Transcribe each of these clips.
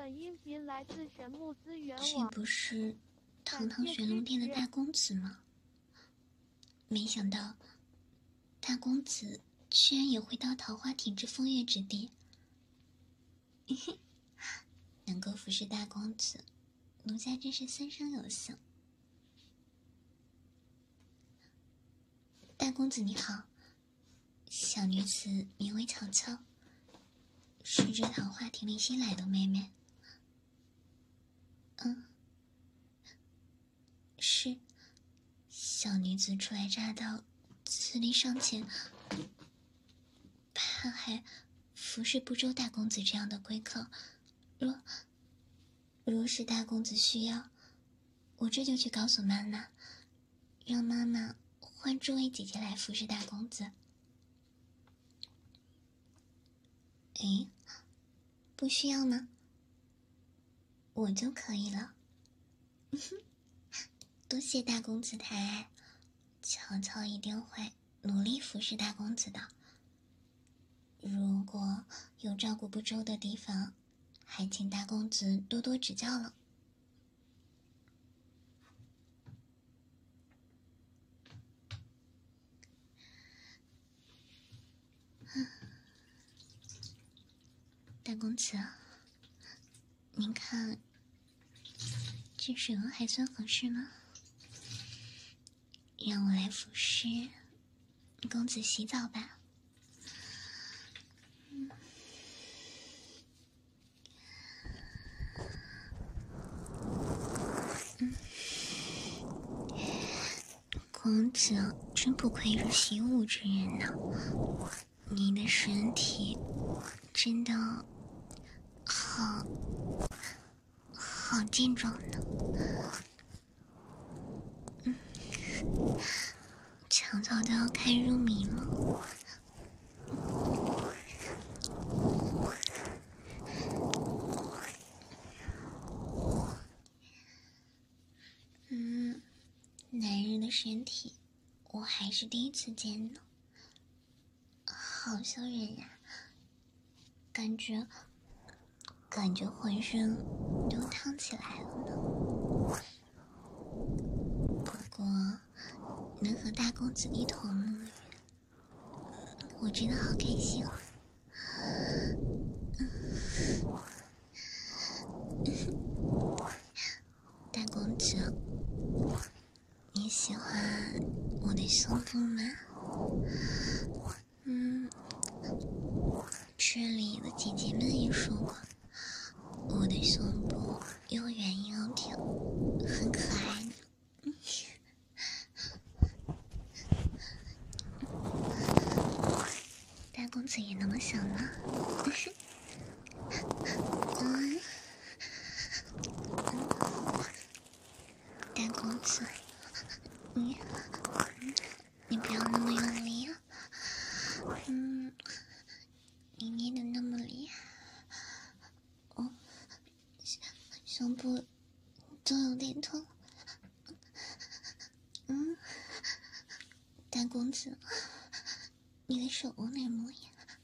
本音频来自神木资源这网。 不是堂堂玄龙殿的大公子吗？没想到大公子居然也会到桃花体质风月之地。能够服侍大公子，奴家真是三生有幸。大公子你好，小女子名为巧巧，是这桃花亭里新来的妹妹。是小女子初来乍到，资历尚浅，怕还服侍不周大公子这样的贵客。若是大公子需要，我这就去告诉妈妈，让妈妈换这位姐姐来服侍大公子。诶，不需要吗？我就可以了。多谢大公子抬爱，巧巧一定会努力服侍大公子的。如果有照顾不周的地方，还请大公子多多指教了。大公子，您看这水温还算合适吗？让我来服侍公子洗澡吧。公子真不愧是习武之人呢，你的身体真的好健壮呢。巧巧都要看入迷了。男人的身体我还是第一次见呢，好吓人呀，感觉浑身都烫起来了呢。不过能和大公子一同沐浴，我真的好开心啊。大公子，你喜欢我的胸部吗？这里的姐姐们也说过，我的胸部又圆又挺，很可爱呢。大公子也那么想吗？大公子，你不要那么用力啊。你捏的那么厉害，胸部都有点痛。大公子，你的手往哪摸呀？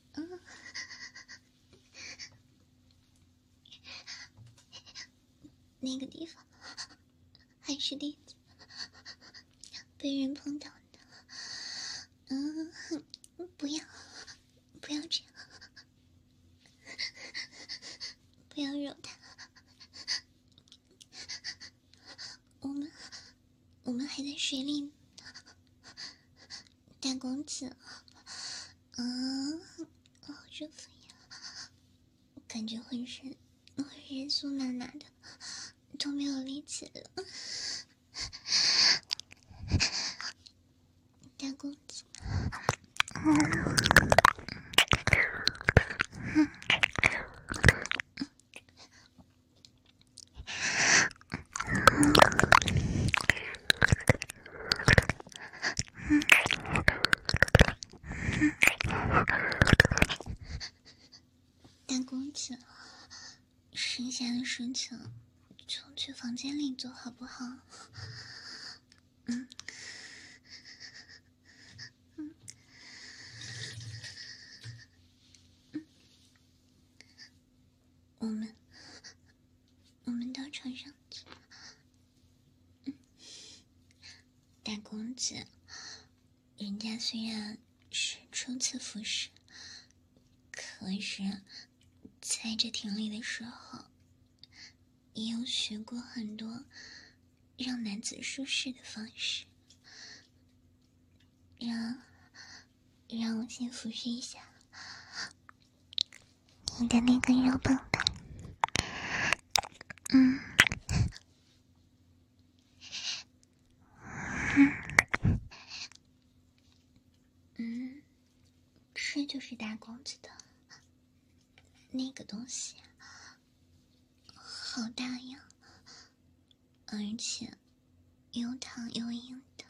那个地方还是第一次被人碰到的。不要这样，不要惹他。我们还在水里呢。大公子，好舒服呀，感觉浑身酥麻麻的，都没有力气了。大公子，大公子，剩下的事情就去房间里做好不好？ 床上去。大公子，人家虽然是初次服侍，可是在这庭里的时候，也有学过很多让男子舒适的方式。让我先服侍一下你的那个肉棒吧。这就是大公子的那个东西，好大呀，而且又烫又硬的。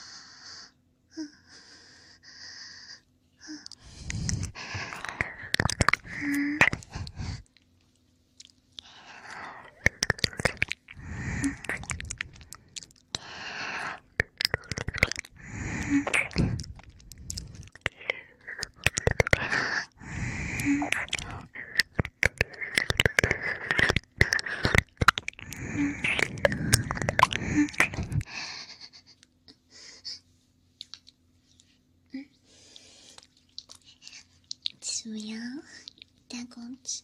怎么样，大公子？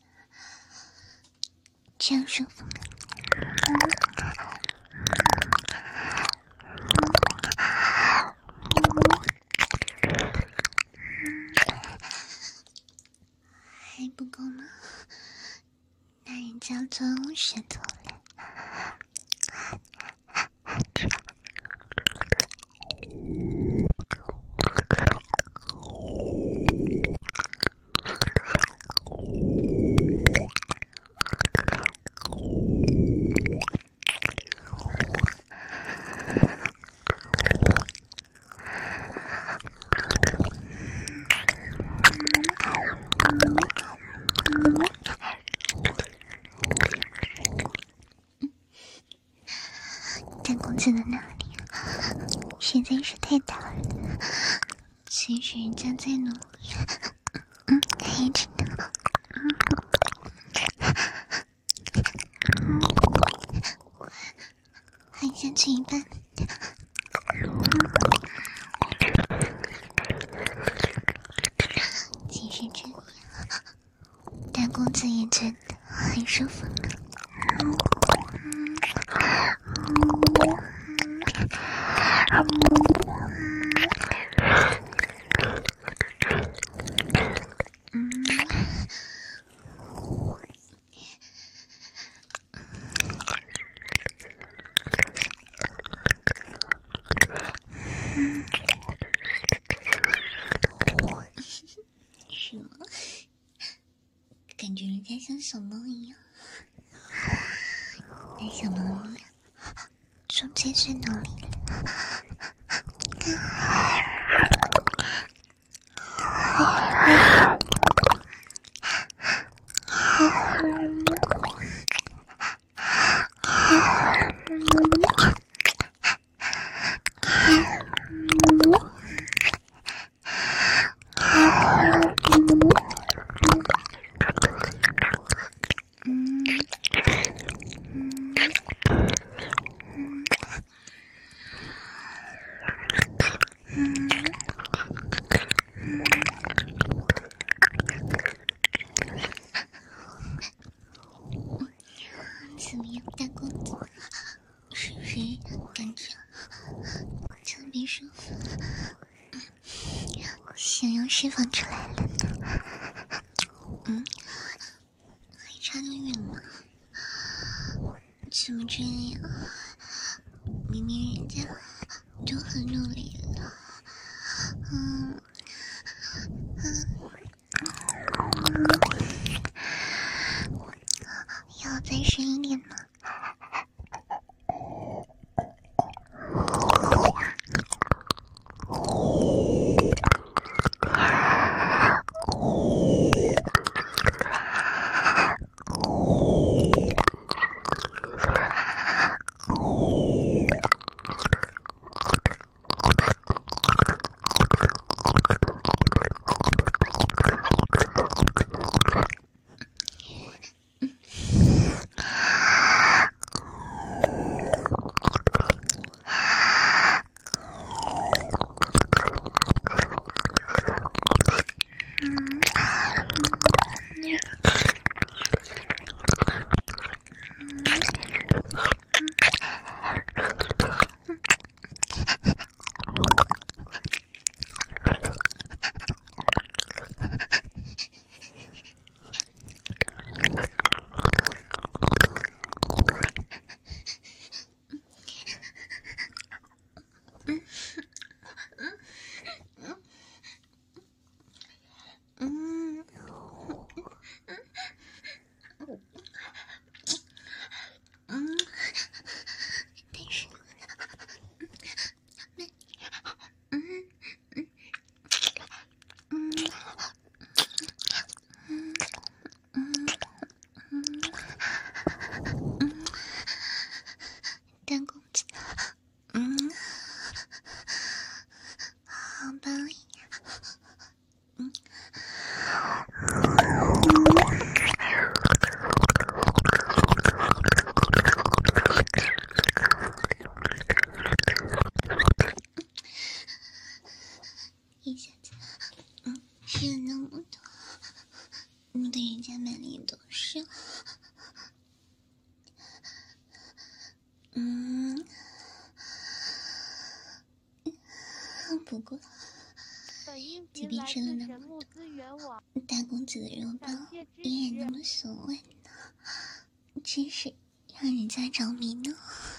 这样舒服吗？还不够吗？那人家做舌头了。大公子的那里实在是太大了，其实人家在努力，还知道，还下去一半。其实这样，大公子也觉得很舒服呢。是吗？感觉人家像小猫一样，那小猫咪中间是哪里了？怎么样，大公子？是不是感觉特别舒服？想要释放出来了呢？还差得远吗？怎么这样？明明人家都很努力了。要再深一点吗？ 你对人家满脸都是。不过，即便吃了那么多大公子的肉包，依然那么所谓呢，真是让人家着迷呢。